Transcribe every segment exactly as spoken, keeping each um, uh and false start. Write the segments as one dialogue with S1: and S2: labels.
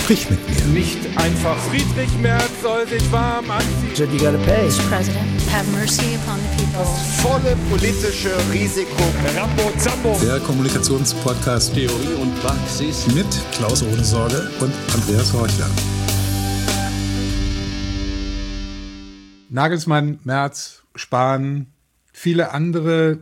S1: Sprich mit mir.
S2: Nicht einfach Friedrich Merz soll sich warm anziehen.
S3: You gotta pay.
S4: Mister President, have mercy upon the people.
S5: Das volle politische Risiko.
S2: Rambo Zambo.
S1: Der Kommunikationspodcast
S6: Theorie und Praxis
S1: mit Klaus Ohnesorge und Andreas Horchler.
S7: Nagelsmann, Merz, Spahn, viele andere,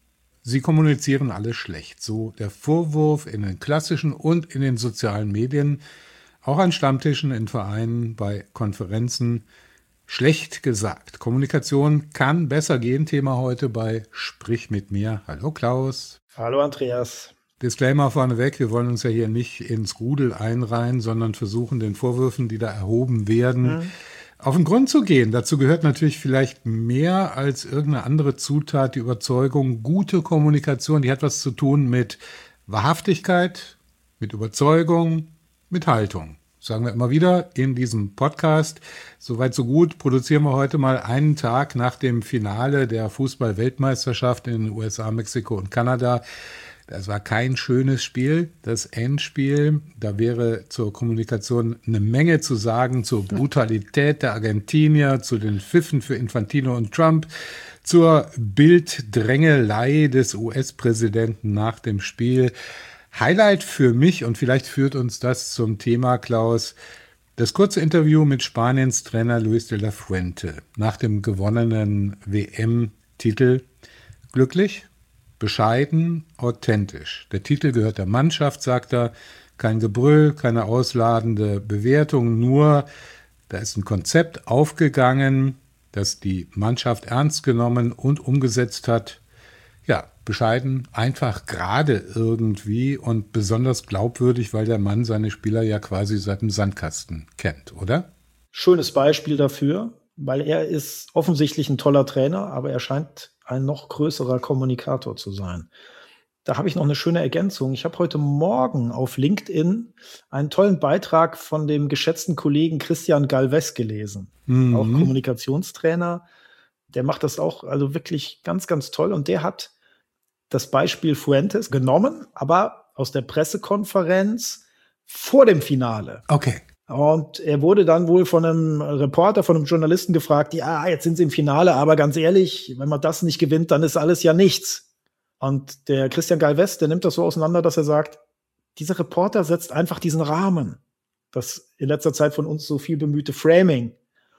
S7: sie kommunizieren alle schlecht. So der Vorwurf in den klassischen und in den sozialen Medien, auch an Stammtischen, in Vereinen, bei Konferenzen. Schlecht gesagt. Kommunikation kann besser gehen. Thema heute bei Sprich mit mir. Hallo Klaus.
S3: Hallo Andreas.
S7: Disclaimer vorneweg, wir wollen uns ja hier nicht ins Rudel einreihen, sondern versuchen, den Vorwürfen, die da erhoben werden, mhm. auf den Grund zu gehen. Dazu gehört natürlich vielleicht mehr als irgendeine andere Zutat die Überzeugung. Gute Kommunikation, die hat was zu tun mit Wahrhaftigkeit, mit Überzeugung, mit Haltung. Sagen wir immer wieder in diesem Podcast. Soweit so gut, produzieren wir heute mal einen Tag nach dem Finale der Fußball-Weltmeisterschaft in den U S A, Mexiko und Kanada. Das war kein schönes Spiel, das Endspiel. Da wäre zur Kommunikation eine Menge zu sagen, zur Brutalität der Argentinier, zu den Pfiffen für Infantino und Trump, zur Bilddrängelei des U S-Präsidenten nach dem Spiel. Highlight für mich, und vielleicht führt uns das zum Thema, Klaus, das kurze Interview mit Spaniens Trainer Luis de la Fuente nach dem gewonnenen W M-Titel. Glücklich, bescheiden, authentisch. Der Titel gehört der Mannschaft, sagt er. Kein Gebrüll, keine ausladende Bewertung, nur da ist ein Konzept aufgegangen, das die Mannschaft ernst genommen und umgesetzt hat. Ja, bescheiden, einfach gerade irgendwie und besonders glaubwürdig, weil der Mann seine Spieler ja quasi seit dem Sandkasten kennt, oder?
S3: Schönes Beispiel dafür, weil er ist offensichtlich ein toller Trainer, aber er scheint ein noch größerer Kommunikator zu sein. Da habe ich noch eine schöne Ergänzung. Ich habe heute Morgen auf LinkedIn einen tollen Beitrag von dem geschätzten Kollegen Christian Galvez gelesen. Mhm. Auch Kommunikationstrainer. Der macht das auch also wirklich ganz, ganz toll. Und der hat das Beispiel Fuentes genommen, aber aus der Pressekonferenz vor dem Finale.
S7: Okay.
S3: Und er wurde dann wohl von einem Reporter, von einem Journalisten gefragt, ja, jetzt sind sie im Finale, aber ganz ehrlich, wenn man das nicht gewinnt, dann ist alles ja nichts. Und der Christian Galvez, der nimmt das so auseinander, dass er sagt, dieser Reporter setzt einfach diesen Rahmen. Das in letzter Zeit von uns so viel bemühte Framing.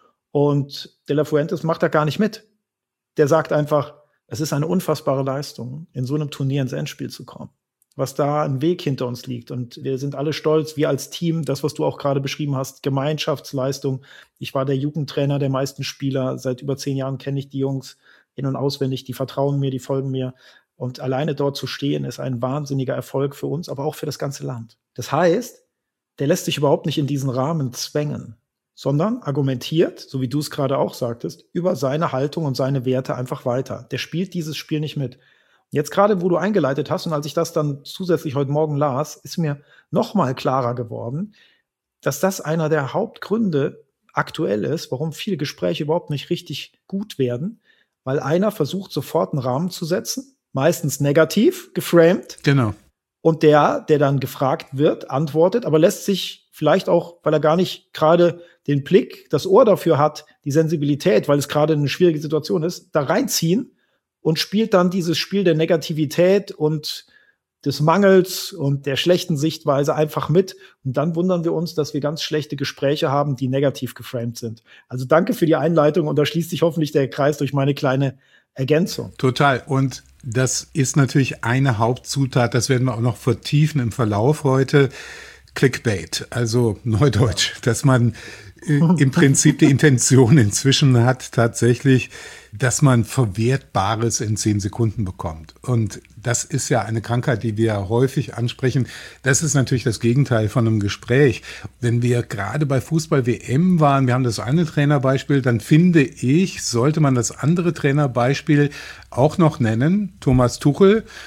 S3: Und De La Fuentes macht da gar nicht mit. Der sagt einfach, es ist eine unfassbare Leistung, in so einem Turnier ins Endspiel zu kommen. Was da ein Weg hinter uns liegt. Und wir sind alle stolz, wir als Team, das, was du auch gerade beschrieben hast, Gemeinschaftsleistung. Ich war der Jugendtrainer der meisten Spieler. Seit über zehn Jahren kenne ich die Jungs in- und auswendig. Die vertrauen mir, die folgen mir. Und alleine dort zu stehen, ist ein wahnsinniger Erfolg für uns, aber auch für das ganze Land. Das heißt, der lässt sich überhaupt nicht in diesen Rahmen zwängen, sondern argumentiert, so wie du es gerade auch sagtest, über seine Haltung und seine Werte einfach weiter. Der spielt dieses Spiel nicht mit. Jetzt gerade, wo du eingeleitet hast und als ich das dann zusätzlich heute Morgen las, ist mir noch mal klarer geworden, dass das einer der Hauptgründe aktuell ist, warum viele Gespräche überhaupt nicht richtig gut werden, weil einer versucht, sofort einen Rahmen zu setzen, meistens negativ geframed.
S7: Genau.
S3: Und der, der dann gefragt wird, antwortet, aber lässt sich vielleicht auch, weil er gar nicht gerade den Blick, das Ohr dafür hat, die Sensibilität, weil es gerade eine schwierige Situation ist, da reinziehen und spielt dann dieses Spiel der Negativität und des Mangels und der schlechten Sichtweise einfach mit. Und dann wundern wir uns, dass wir ganz schlechte Gespräche haben, die negativ geframed sind. Also danke für die Einleitung und da schließt sich hoffentlich der Kreis durch meine kleine Ergänzung.
S7: Total. Und das ist natürlich eine Hauptzutat, das werden wir auch noch vertiefen im Verlauf heute. Clickbait, also Neudeutsch, dass man im Prinzip die Intention inzwischen hat tatsächlich, dass man Verwertbares in zehn Sekunden bekommt. Und das ist ja eine Krankheit, die wir häufig ansprechen. Das ist natürlich das Gegenteil von einem Gespräch. Wenn wir gerade bei Fußball-W M waren, wir haben das eine Trainerbeispiel, dann finde ich, sollte man das andere Trainerbeispiel auch noch nennen. Thomas Tuchel,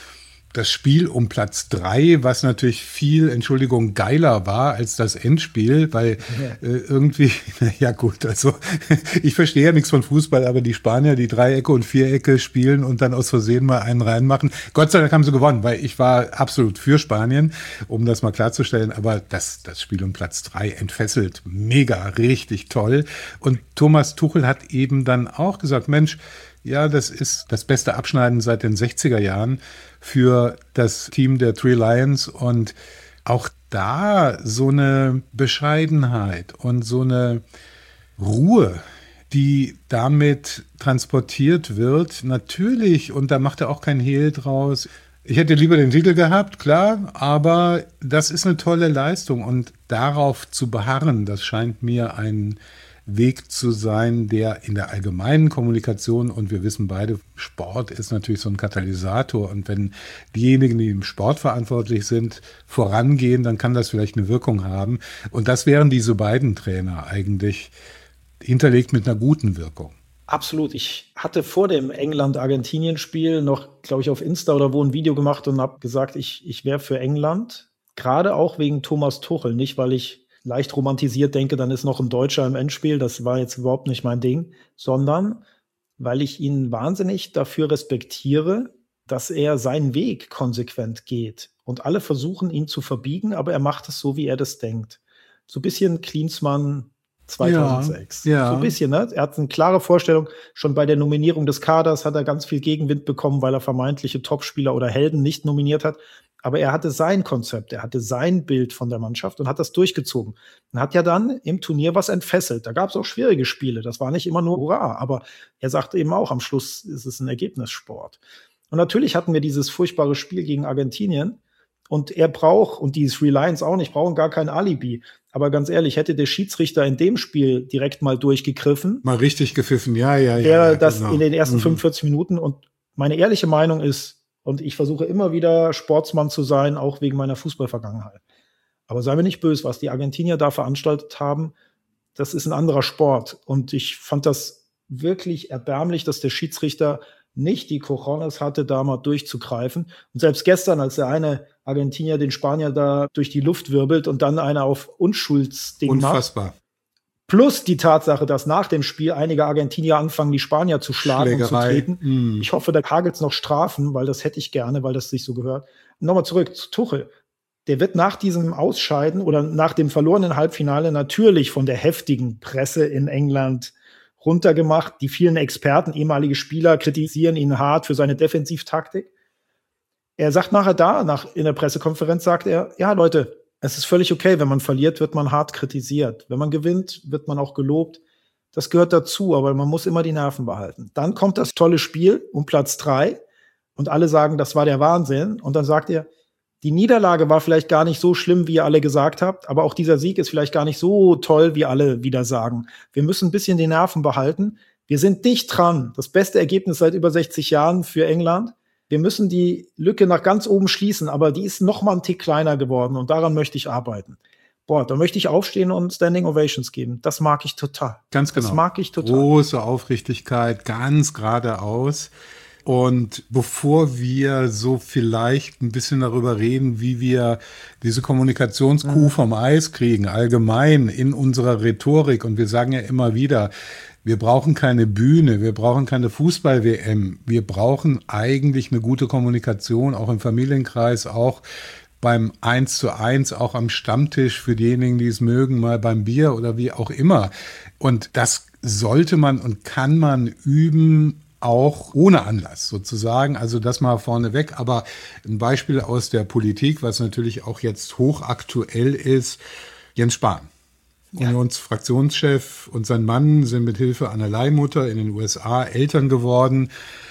S7: das Spiel um Platz drei, was natürlich viel, Entschuldigung, geiler war als das Endspiel, weil ja. äh, irgendwie, ja gut, also ich verstehe ja nichts von Fußball, aber die Spanier, die Dreiecke und Vierecke spielen und dann aus Versehen mal einen reinmachen. Gott sei Dank haben sie gewonnen, weil ich war absolut für Spanien, um das mal klarzustellen, aber das, das Spiel um Platz drei entfesselt, mega, richtig toll. Und Thomas Tuchel hat eben dann auch gesagt, Mensch, ja, das ist das beste Abschneiden seit den sechziger Jahren für das Team der Three Lions und auch da so eine Bescheidenheit und so eine Ruhe, die damit transportiert wird, natürlich, und da macht er auch kein Hehl draus. Ich hätte lieber den Titel gehabt, klar, aber das ist eine tolle Leistung und darauf zu beharren, das scheint mir ein Weg zu sein, der in der allgemeinen Kommunikation, und wir wissen beide, Sport ist natürlich so ein Katalysator und wenn diejenigen, die im Sport verantwortlich sind, vorangehen, dann kann das vielleicht eine Wirkung haben und das wären diese beiden Trainer eigentlich hinterlegt mit einer guten Wirkung.
S3: Absolut. Ich hatte vor dem England-Argentinien-Spiel noch, glaube ich, auf Insta oder wo ein Video gemacht und habe gesagt, ich, ich wäre für England, gerade auch wegen Thomas Tuchel, nicht weil ich leicht romantisiert denke, dann ist noch ein Deutscher im Endspiel, das war jetzt überhaupt nicht mein Ding, sondern weil ich ihn wahnsinnig dafür respektiere, dass er seinen Weg konsequent geht und alle versuchen, ihn zu verbiegen, aber er macht es so, wie er das denkt. So ein bisschen Klinsmann zweitausendsechs. Ja, ja. So ein bisschen, ne? Er hat eine klare Vorstellung, schon bei der Nominierung des Kaders hat er ganz viel Gegenwind bekommen, weil er vermeintliche Topspieler oder Helden nicht nominiert hat. Aber er hatte sein Konzept, er hatte sein Bild von der Mannschaft und hat das durchgezogen. Und hat ja dann im Turnier was entfesselt. Da gab es auch schwierige Spiele, das war nicht immer nur Hurra. Aber er sagte eben auch, am Schluss ist es ein Ergebnissport. Und natürlich hatten wir dieses furchtbare Spiel gegen Argentinien. Und er braucht, und die Three Lions auch nicht, brauchen gar kein Alibi. Aber ganz ehrlich, hätte der Schiedsrichter in dem Spiel direkt mal durchgegriffen.
S7: Mal richtig gepfiffen, ja, ja, ja.
S3: Wäre
S7: ja,
S3: das
S7: genau.
S3: in den ersten
S7: mhm.
S3: fünfundvierzig Minuten. Und meine ehrliche Meinung ist, und ich versuche immer wieder Sportsmann zu sein, auch wegen meiner Fußballvergangenheit. Aber sei mir nicht böse, was die Argentinier da veranstaltet haben, das ist ein anderer Sport. Und ich fand das wirklich erbärmlich, dass der Schiedsrichter nicht die Cojones hatte, da mal durchzugreifen. Und selbst gestern, als der eine Argentinier den Spanier da durch die Luft wirbelt und dann einer auf Unschuldsding macht.
S7: Unfassbar.
S3: Plus die Tatsache, dass nach dem Spiel einige Argentinier anfangen, die Spanier zu schlagen
S7: Schlägerei.
S3: und zu treten.
S7: Mm.
S3: Ich hoffe, da hagelt's noch Strafen, weil das hätte ich gerne, weil das sich so gehört. Nochmal zurück zu Tuchel. Der wird nach diesem Ausscheiden oder nach dem verlorenen Halbfinale natürlich von der heftigen Presse in England runtergemacht. Die vielen Experten, ehemalige Spieler, kritisieren ihn hart für seine Defensivtaktik. Er sagt nachher da, nach, in der Pressekonferenz sagt er, ja Leute, es ist völlig okay, wenn man verliert, wird man hart kritisiert. Wenn man gewinnt, wird man auch gelobt. Das gehört dazu, aber man muss immer die Nerven behalten. Dann kommt das tolle Spiel um Platz drei und alle sagen, das war der Wahnsinn. Und dann sagt er, die Niederlage war vielleicht gar nicht so schlimm, wie ihr alle gesagt habt, aber auch dieser Sieg ist vielleicht gar nicht so toll, wie alle wieder sagen. Wir müssen ein bisschen die Nerven behalten. Wir sind dicht dran. Das beste Ergebnis seit über sechzig Jahren für England. Wir müssen die Lücke nach ganz oben schließen, aber die ist noch mal einen Tick kleiner geworden und daran möchte ich arbeiten. Boah, da möchte ich aufstehen und Standing Ovations geben. Das mag ich total.
S7: Ganz genau.
S3: Das mag ich total.
S7: Große Aufrichtigkeit, ganz geradeaus. Und bevor wir so vielleicht ein bisschen darüber reden, wie wir diese Kommunikationskuh mhm. vom Eis kriegen, allgemein in unserer Rhetorik, und wir sagen ja immer wieder, wir brauchen keine Bühne, wir brauchen keine Fußball-W M. Wir brauchen eigentlich eine gute Kommunikation, auch im Familienkreis, auch beim Eins zu Eins, auch am Stammtisch für diejenigen, die es mögen, mal beim Bier oder wie auch immer. Und das sollte man und kann man üben, auch ohne Anlass sozusagen. Also das mal vorneweg. Aber ein Beispiel aus der Politik, was natürlich auch jetzt hochaktuell ist, Jens Spahn. Ja. Unionsfraktionschef und sein Mann sind mit Hilfe einer Leihmutter in den U S A Eltern geworden,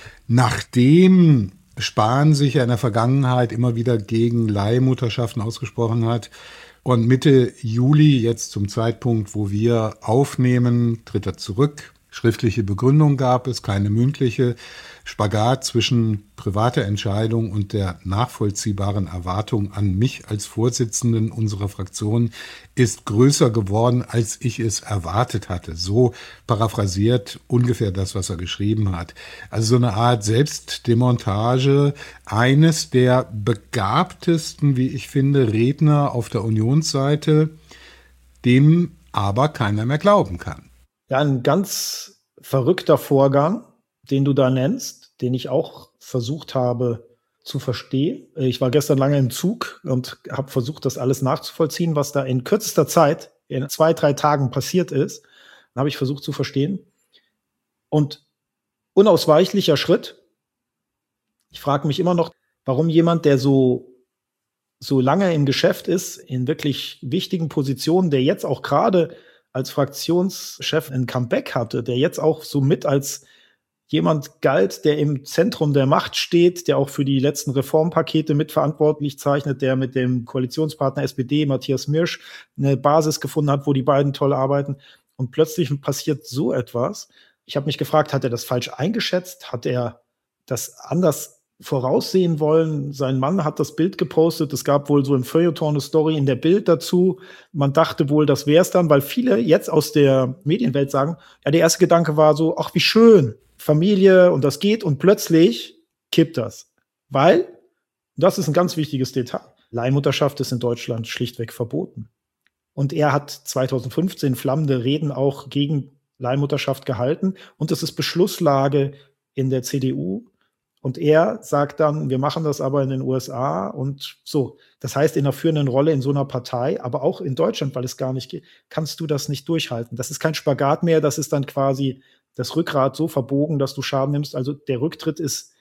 S7: nachdem Spahn sich ja in der Vergangenheit immer wieder gegen Leihmutterschaften ausgesprochen hat. Und Mitte Juli, jetzt zum Zeitpunkt, wo wir aufnehmen, tritt er zurück. schriftliche Begründung gab es, keine mündliche. Spagat zwischen privater Entscheidung und der nachvollziehbaren Erwartung an mich als Vorsitzenden unserer Fraktion ist größer geworden, als ich es erwartet hatte. So paraphrasiert ungefähr das, was er geschrieben hat. Also so eine Art Selbstdemontage eines der begabtesten, wie ich finde, Redner auf der Unionsseite, dem aber keiner mehr glauben kann.
S3: Ja, ein ganz verrückter Vorgang, den du da nennst, den ich auch versucht habe zu verstehen. Ich war gestern lange im Zug und habe versucht, das alles nachzuvollziehen, was da in kürzester Zeit, in zwei, drei Tagen passiert ist. Dann habe ich versucht zu verstehen. Und unausweichlicher Schritt. Ich frage mich immer noch, warum jemand, der so, so lange im Geschäft ist, in wirklich wichtigen Positionen, der jetzt auch gerade als Fraktionschef ein Comeback hatte, der jetzt auch so mit als jemand galt, der im Zentrum der Macht steht, der auch für die letzten Reformpakete mitverantwortlich zeichnet, der mit dem Koalitionspartner S P D, Matthias Mirsch, eine Basis gefunden hat, wo die beiden toll arbeiten. Und plötzlich passiert so etwas. Ich habe mich gefragt, hat er das falsch eingeschätzt? Hat er das anders voraussehen wollen? Sein Mann hat das Bild gepostet. Es gab wohl so ein Feuilleton, eine Story in der Bild dazu. Man dachte wohl, das wäre es dann, weil viele jetzt aus der Medienwelt sagen, ja, der erste Gedanke war so, ach, wie schön, Familie und das geht. Und plötzlich kippt das. Weil, das ist ein ganz wichtiges Detail, Leihmutterschaft ist in Deutschland schlichtweg verboten. Und er hat zwanzig fünfzehn flammende Reden auch gegen Leihmutterschaft gehalten. Und das ist Beschlusslage in der C D U. Und er sagt dann, wir machen das aber in den U S A und so. Das heißt, in einer führenden Rolle in so einer Partei, aber auch in Deutschland, weil es gar nicht geht, kannst du das nicht durchhalten. Das ist kein Spagat mehr, das ist dann quasi das Rückgrat so verbogen, dass du Schaden nimmst. Also der Rücktritt ist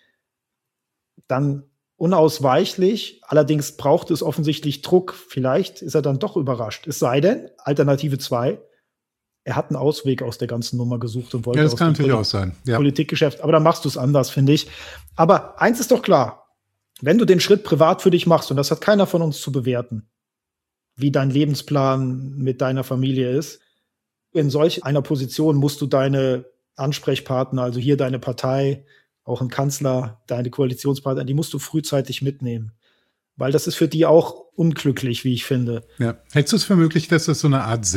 S3: dann unausweichlich. Allerdings braucht es offensichtlich Druck. Vielleicht ist er dann doch überrascht. Es sei denn, Alternative zwei, er hat einen Ausweg aus der ganzen Nummer gesucht und wollte
S7: ja, das
S3: aus
S7: kann
S3: dem
S7: natürlich
S3: Poli-
S7: auch sein. Ja.
S3: Politikgeschäft. Aber dann machst du es anders, finde ich. Aber eins ist doch klar, wenn du den Schritt privat für dich machst, und das hat keiner von uns zu bewerten, wie dein Lebensplan mit deiner Familie ist, in solch einer Position musst du deine Ansprechpartner, also hier deine Partei, auch ein Kanzler, deine Koalitionspartner, die musst du frühzeitig mitnehmen. Weil das ist für die auch unglücklich, wie ich finde.
S7: Ja. Hältst du es für möglich, dass das so eine Art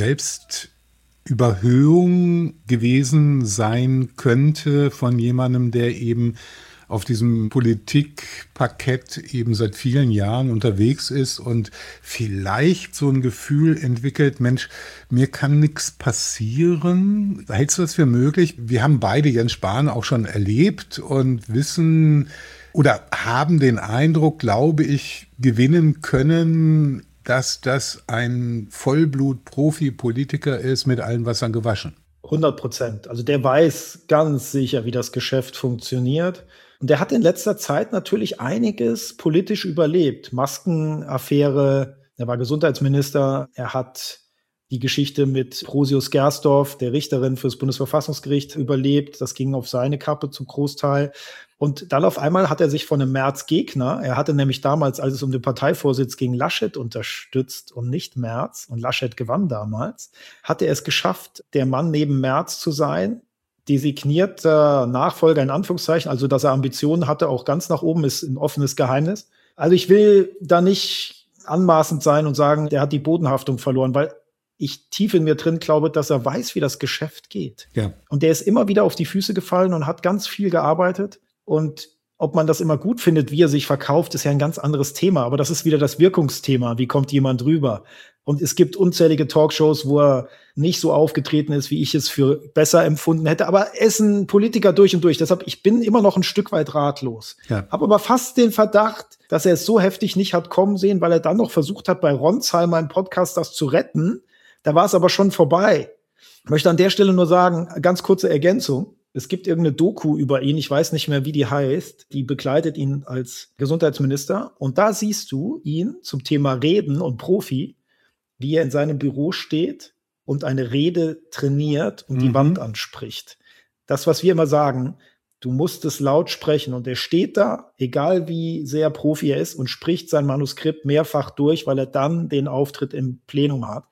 S7: Selbstüberhöhung gewesen sein könnte von jemandem, der eben auf diesem Politikparkett eben seit vielen Jahren unterwegs ist und vielleicht so ein Gefühl entwickelt, Mensch, mir kann nichts passieren. Hältst du das für möglich? Wir haben beide Jens Spahn auch schon erlebt und wissen oder haben den Eindruck, glaube ich, gewinnen können, dass das ein Vollblut-Profi-Politiker ist mit allen Wassern gewaschen.
S3: hundert Prozent. Also der weiß ganz sicher, wie das Geschäft funktioniert. Und der hat in letzter Zeit natürlich einiges politisch überlebt. Maskenaffäre, er war Gesundheitsminister, er hat die Geschichte mit Prosius Gersdorf, der Richterin fürs Bundesverfassungsgericht, überlebt. Das ging auf seine Kappe zum Großteil. Und dann auf einmal hat er sich von einem Merz-Gegner, er hatte nämlich damals, als es um den Parteivorsitz ging, Laschet unterstützt und nicht Merz, und Laschet gewann damals, hat er es geschafft, der Mann neben Merz zu sein, designierter Nachfolger in Anführungszeichen, also dass er Ambitionen hatte, auch ganz nach oben, ist ein offenes Geheimnis. Also ich will da nicht anmaßend sein und sagen, der hat die Bodenhaftung verloren, weil ich tief in mir drin glaube, dass er weiß, wie das Geschäft geht.
S7: Ja.
S3: Und der ist immer wieder auf die Füße gefallen und hat ganz viel gearbeitet. Und ob man das immer gut findet, wie er sich verkauft, ist ja ein ganz anderes Thema. Aber das ist wieder das Wirkungsthema. Wie kommt jemand rüber? Und es gibt unzählige Talkshows, wo er nicht so aufgetreten ist, wie ich es für besser empfunden hätte. Aber er ist ein Politiker durch und durch. Deshalb, ich bin immer noch ein Stück weit ratlos.
S7: Ja.
S3: Habe aber fast den Verdacht, dass er es so heftig nicht hat kommen sehen, weil er dann noch versucht hat, bei Ronsheimer im Podcast das zu retten. Da war es aber schon vorbei. Ich möchte an der Stelle nur sagen, ganz kurze Ergänzung. Es gibt irgendeine Doku über ihn, ich weiß nicht mehr, wie die heißt, die begleitet ihn als Gesundheitsminister. Und da siehst du ihn zum Thema Reden und Profi, wie er in seinem Büro steht und eine Rede trainiert und mhm. die Wand anspricht. Das, was wir immer sagen, du musst es laut sprechen. Und er steht da, egal wie sehr Profi er ist, und spricht sein Manuskript mehrfach durch, weil er dann den Auftritt im Plenum hat.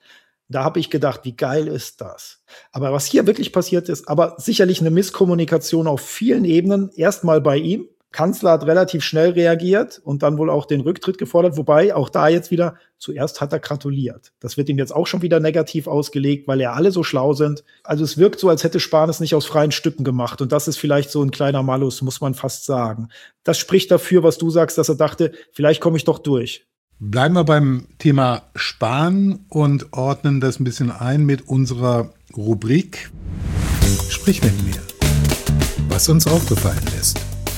S3: Da habe ich gedacht, wie geil ist das? Aber was hier wirklich passiert ist, aber sicherlich eine Misskommunikation auf vielen Ebenen. Erstmal bei ihm. Kanzler hat relativ schnell reagiert und dann wohl auch den Rücktritt gefordert. Wobei auch da jetzt wieder, zuerst hat er gratuliert. Das wird ihm jetzt auch schon wieder negativ ausgelegt, weil ja alle so schlau sind. Also es wirkt so, als hätte Spahn es nicht aus freien Stücken gemacht. Und das ist vielleicht so ein kleiner Malus, muss man fast sagen. Das spricht dafür, was du sagst, dass er dachte, vielleicht komme ich doch durch.
S7: Bleiben wir beim Thema Spahn und ordnen das ein bisschen ein mit unserer Rubrik.
S1: Sprich mit mir, was uns aufgefallen ist.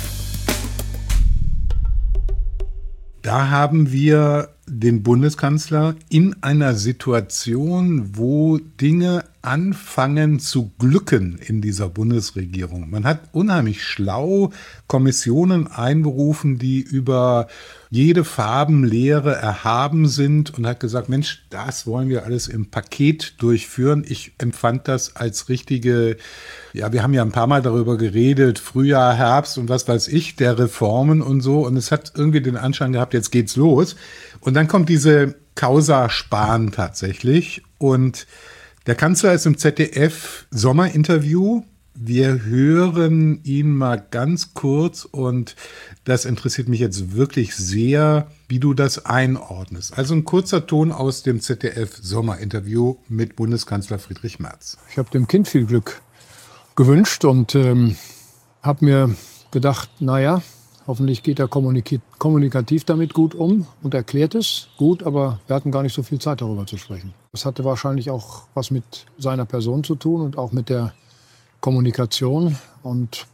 S7: Da haben wir den Bundeskanzler in einer Situation, wo Dinge anfangen zu glücken in dieser Bundesregierung. Man hat unheimlich schlau Kommissionen einberufen, die über jede Farbenlehre erhaben sind und hat gesagt, Mensch, das wollen wir alles im Paket durchführen. Ich empfand das als richtige, ja, wir haben ja ein paar Mal darüber geredet, Frühjahr, Herbst und was weiß ich, der Reformen und so. Und es hat irgendwie den Anschein gehabt, jetzt geht's los. Und dann kommt diese Causa Spahn tatsächlich. Und der Kanzler ist im Z D F-Sommerinterview. Wir hören ihn mal ganz kurz und das interessiert mich jetzt wirklich sehr, wie du das einordnest. Also ein kurzer Ton aus dem Z D F-Sommerinterview mit Bundeskanzler Friedrich Merz.
S6: Ich habe dem Kind viel Glück gewünscht und ähm, habe mir gedacht, naja, hoffentlich geht er kommunik- kommunikativ damit gut um und erklärt es gut, aber wir hatten gar nicht so viel Zeit, darüber zu sprechen. Das hatte wahrscheinlich auch was mit seiner Person zu tun und auch mit der Kommunikation. Und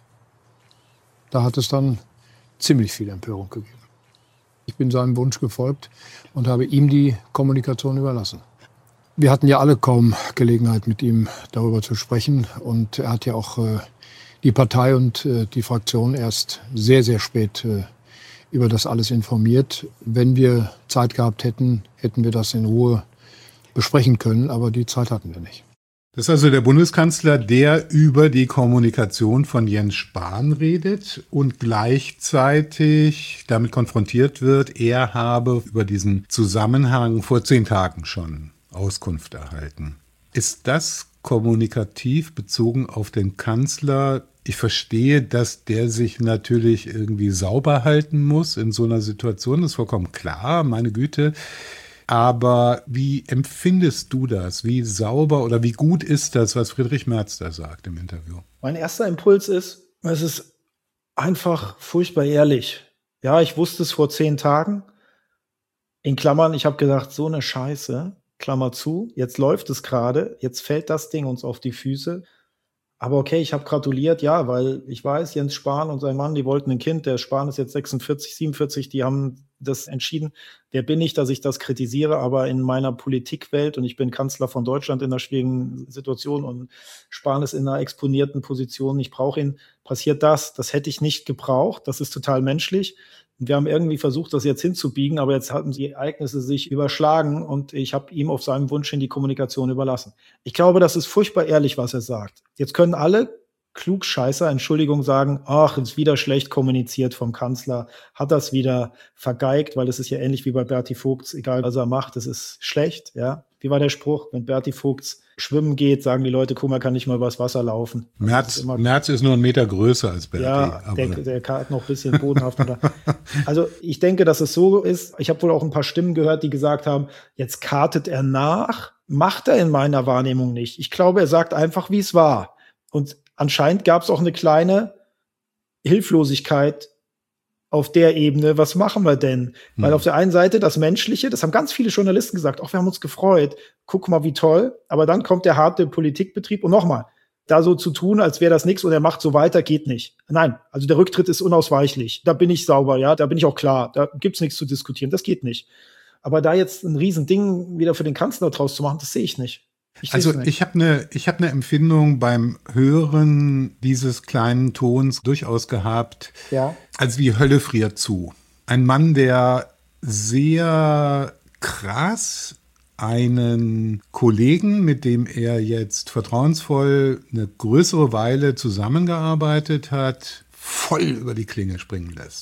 S6: da hat es dann ziemlich viel Empörung gegeben. Ich bin seinem Wunsch gefolgt und habe ihm die Kommunikation überlassen. Wir hatten ja alle kaum Gelegenheit, mit ihm darüber zu sprechen. Und er hat ja auch äh, die Partei und äh, die Fraktion erst sehr, sehr spät äh, über das alles informiert. Wenn wir Zeit gehabt hätten, hätten wir das in Ruhe besprechen können. Aber die Zeit hatten wir nicht.
S7: Das ist also der Bundeskanzler, der über die Kommunikation von Jens Spahn redet und gleichzeitig damit konfrontiert wird, er habe über diesen Zusammenhang vor zehn Tagen schon Auskunft erhalten. Ist das kommunikativ bezogen auf den Kanzler? Ich verstehe, dass der sich natürlich irgendwie sauber halten muss in so einer Situation, das ist vollkommen klar, meine Güte. Aber wie empfindest du das? Wie sauber oder wie gut ist das, was Friedrich Merz da sagt im Interview?
S3: Mein erster Impuls ist, es ist einfach furchtbar ehrlich. Ja, ich wusste es vor zehn Tagen. In Klammern, ich habe gedacht, so eine Scheiße, Klammer zu, jetzt läuft es gerade, jetzt fällt das Ding uns auf die Füße. Aber okay, ich habe gratuliert, ja, weil ich weiß, Jens Spahn und sein Mann, die wollten ein Kind, der Spahn ist jetzt sechsundvierzig, siebenundvierzig, die haben das entschieden. Wer bin ich, dass ich das kritisiere, aber in meiner Politikwelt, und ich bin Kanzler von Deutschland in einer schwierigen Situation und Spahn ist in einer exponierten Position, ich brauche ihn, passiert das. Das hätte ich nicht gebraucht, das ist total menschlich. Wir haben irgendwie versucht, das jetzt hinzubiegen, aber jetzt hatten die Ereignisse sich überschlagen und ich habe ihm auf seinem Wunsch hin die Kommunikation überlassen. Ich glaube, das ist furchtbar ehrlich, was er sagt. Jetzt können alle Klugscheißer, Entschuldigung, sagen, ach, ist wieder schlecht kommuniziert vom Kanzler, hat das wieder vergeigt, weil es ist ja ähnlich wie bei Berti Vogts, egal was er macht, es ist schlecht, ja. Wie war der Spruch? Wenn Berti Vogts schwimmen geht, sagen die Leute, guck mal, kann nicht mal übers Wasser laufen.
S7: Merz ist, Merz ist nur einen Meter größer als Berti.
S3: Ja, aber der, der hat noch ein bisschen bodenhaft. Also ich denke, dass es so ist. Ich habe wohl auch ein paar Stimmen gehört, die gesagt haben, jetzt kartet er nach. Macht er in meiner Wahrnehmung nicht. Ich glaube, er sagt einfach, wie es war. Und anscheinend gab es auch eine kleine Hilflosigkeit auf der Ebene, was machen wir denn? Weil mhm. auf der einen Seite das Menschliche, das haben ganz viele Journalisten gesagt, ach, wir haben uns gefreut, guck mal, wie toll. Aber dann kommt der harte Politikbetrieb und nochmal, da so zu tun, als wäre das nichts und er macht so weiter, geht nicht. Nein, also der Rücktritt ist unausweichlich. Da bin ich sauber, ja, da bin ich auch klar. Da gibt's nichts zu diskutieren, das geht nicht. Aber da jetzt ein Riesending wieder für den Kanzler draus zu machen, das sehe ich nicht. Ich
S7: also ich habe eine ich habe eine Empfindung beim Hören dieses kleinen Tons durchaus gehabt,
S3: ja.
S7: als wie Hölle friert zu. Ein Mann, der sehr krass einen Kollegen, mit dem er jetzt vertrauensvoll eine größere Weile zusammengearbeitet hat, voll über die Klinge springen lässt.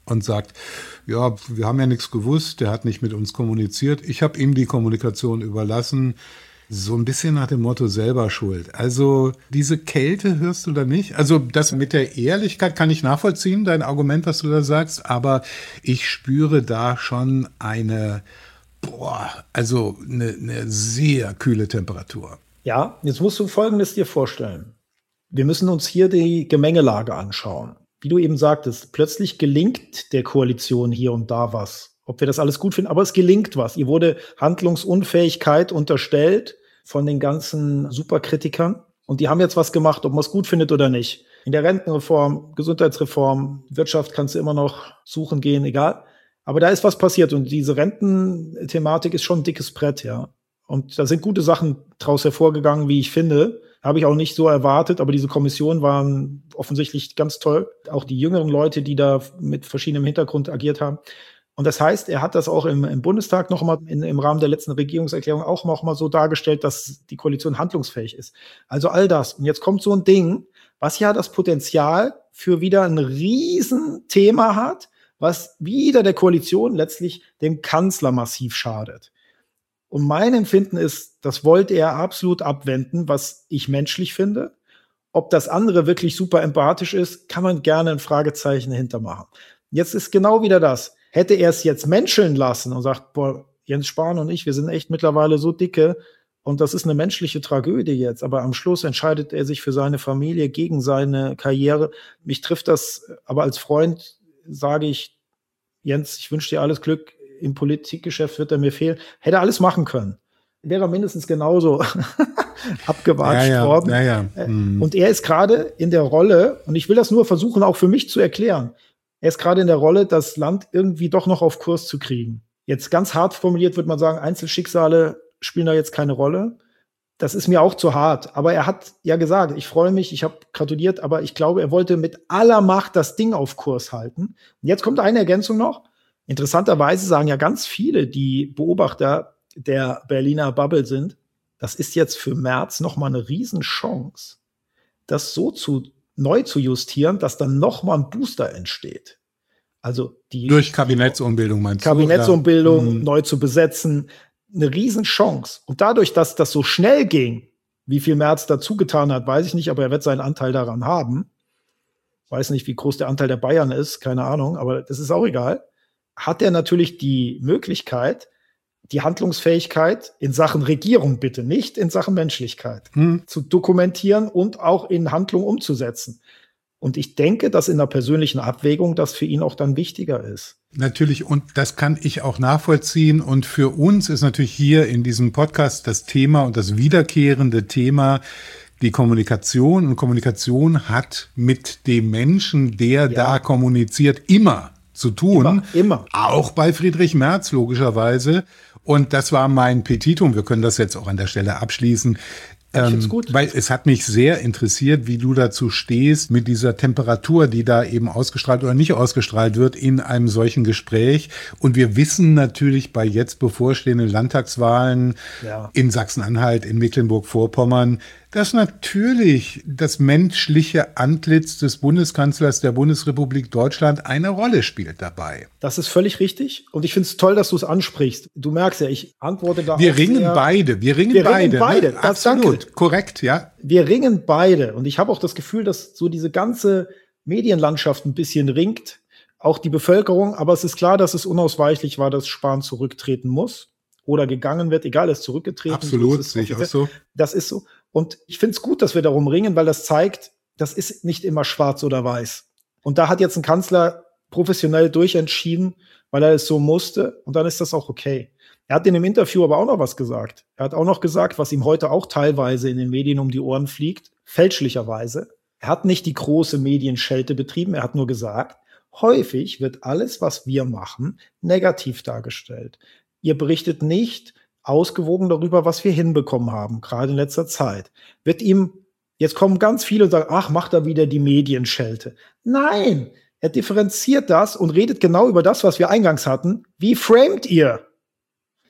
S7: und sagt, ja, wir haben ja nichts gewusst, der hat nicht mit uns kommuniziert, ich habe ihm die Kommunikation überlassen. So ein bisschen nach dem Motto selber schuld. Also diese Kälte hörst du da nicht? Also das mit der Ehrlichkeit kann ich nachvollziehen, dein Argument, was du da sagst, aber ich spüre da schon eine, boah, also eine, eine sehr kühle Temperatur.
S3: Ja, jetzt musst du Folgendes dir vorstellen. Wir müssen uns hier die Gemengelage anschauen. Wie du eben sagtest, plötzlich gelingt der Koalition hier und da was. Ob wir das alles gut finden, aber es gelingt was. Ihr wurde Handlungsunfähigkeit unterstellt von den ganzen Superkritikern. Und die haben jetzt was gemacht, ob man es gut findet oder nicht. In der Rentenreform, Gesundheitsreform, Wirtschaft kannst du immer noch suchen gehen, egal. Aber da ist was passiert. Und diese Rententhematik ist schon ein dickes Brett, ja. Und da sind gute Sachen draus hervorgegangen, wie ich finde. Habe ich auch nicht so erwartet, aber diese Kommission waren offensichtlich ganz toll. Auch die jüngeren Leute, die da mit verschiedenem Hintergrund agiert haben. Und das heißt, er hat das auch im, im Bundestag noch mal in, im Rahmen der letzten Regierungserklärung auch noch mal so dargestellt, dass die Koalition handlungsfähig ist. Also all das. Und jetzt kommt so ein Ding, was ja das Potenzial für wieder ein Riesenthema hat, was wieder der Koalition letztlich dem Kanzler massiv schadet. Und mein Empfinden ist, das wollte er absolut abwenden, was ich menschlich finde. Ob das andere wirklich super empathisch ist, kann man gerne ein Fragezeichen hintermachen. Jetzt ist genau wieder das. Hätte er es jetzt menscheln lassen und sagt, boah, Jens Spahn und ich, wir sind echt mittlerweile so dicke und das ist eine menschliche Tragödie jetzt, aber am Schluss entscheidet er sich für seine Familie gegen seine Karriere. Mich trifft das, aber als Freund sage ich, Jens, ich wünsche dir alles Glück, im Politikgeschäft wird er mir fehlen. Hätte er alles machen können. Wäre mindestens genauso abgewatscht
S7: ja, ja,
S3: worden.
S7: Ja, ja. Mhm.
S3: Und er ist gerade in der Rolle, und ich will das nur versuchen, auch für mich zu erklären, er ist gerade in der Rolle, das Land irgendwie doch noch auf Kurs zu kriegen. Jetzt ganz hart formuliert würde man sagen, Einzelschicksale spielen da jetzt keine Rolle. Das ist mir auch zu hart. Aber er hat ja gesagt, ich freue mich, ich habe gratuliert, aber ich glaube, er wollte mit aller Macht das Ding auf Kurs halten. Und jetzt kommt eine Ergänzung noch. Interessanterweise sagen ja ganz viele, die Beobachter der Berliner Bubble sind, das ist jetzt für Merz noch mal eine Riesenchance, das so zu neu zu justieren, dass dann noch mal ein Booster entsteht. Also die
S7: durch Kabinettsumbildung meinst du?
S3: Kabinettsumbildung
S7: mhm.
S3: neu zu besetzen, eine Riesenchance. Und dadurch, dass das so schnell ging, wie viel Merz dazu getan hat, weiß ich nicht, aber er wird seinen Anteil daran haben. Weiß nicht, wie groß der Anteil der Bayern ist, keine Ahnung, aber das ist auch egal. Hat er natürlich die Möglichkeit, die Handlungsfähigkeit in Sachen Regierung bitte, nicht in Sachen Menschlichkeit, hm. zu dokumentieren und auch in Handlung umzusetzen. Und ich denke, dass in der persönlichen Abwägung das für ihn auch dann wichtiger ist.
S7: Natürlich, und das kann ich auch nachvollziehen. Und für uns ist natürlich hier in diesem Podcast das Thema und das wiederkehrende Thema die Kommunikation. Und Kommunikation hat mit dem Menschen, der ja. da kommuniziert, immer zu tun.
S3: Immer, immer.
S7: Auch bei Friedrich Merz, logischerweise. Und das war mein Petitum. Wir können das jetzt auch an der Stelle abschließen.
S3: Ich find's gut.
S7: Weil es hat mich sehr interessiert, wie du dazu stehst mit dieser Temperatur, die da eben ausgestrahlt oder nicht ausgestrahlt wird in einem solchen Gespräch. Und wir wissen natürlich bei jetzt bevorstehenden Landtagswahlen ja. in Sachsen-Anhalt, in Mecklenburg-Vorpommern, dass natürlich das menschliche Antlitz des Bundeskanzlers der Bundesrepublik Deutschland eine Rolle spielt dabei.
S3: Das ist völlig richtig. Und ich finde es toll, dass du es ansprichst. Du merkst ja, ich antworte da
S7: Wir
S3: auch
S7: ringen
S3: sehr,
S7: beide. Wir ringen
S3: wir
S7: beide.
S3: Ringen beide.
S7: Ne?
S3: Das,
S7: Absolut.
S3: danke.
S7: Korrekt, ja.
S3: Wir ringen beide. Und ich habe auch das Gefühl, dass so diese ganze Medienlandschaft ein bisschen ringt. Auch die Bevölkerung. Aber es ist klar, dass es unausweichlich war, dass Spahn zurücktreten muss. Oder gegangen wird. Egal, er ist zurückgetreten.
S7: Absolut, sehe ich auch so.
S3: Das ist so. Und ich finde es gut, dass wir darum ringen, weil das zeigt, das ist nicht immer schwarz oder weiß. Und da hat jetzt ein Kanzler professionell durchentschieden, weil er es so musste. Und dann ist das auch okay. Er hat in dem Interview aber auch noch was gesagt. Er hat auch noch gesagt, was ihm heute auch teilweise in den Medien um die Ohren fliegt, fälschlicherweise. Er hat nicht die große Medienschelte betrieben. Er hat nur gesagt, häufig wird alles, was wir machen, negativ dargestellt. Ihr berichtet nicht ausgewogen darüber, was wir hinbekommen haben, gerade in letzter Zeit. Wird ihm, jetzt kommen ganz viele und sagen, ach, macht er wieder die Medienschelte. Nein, er differenziert das und redet genau über das, was wir eingangs hatten. Wie framet ihr?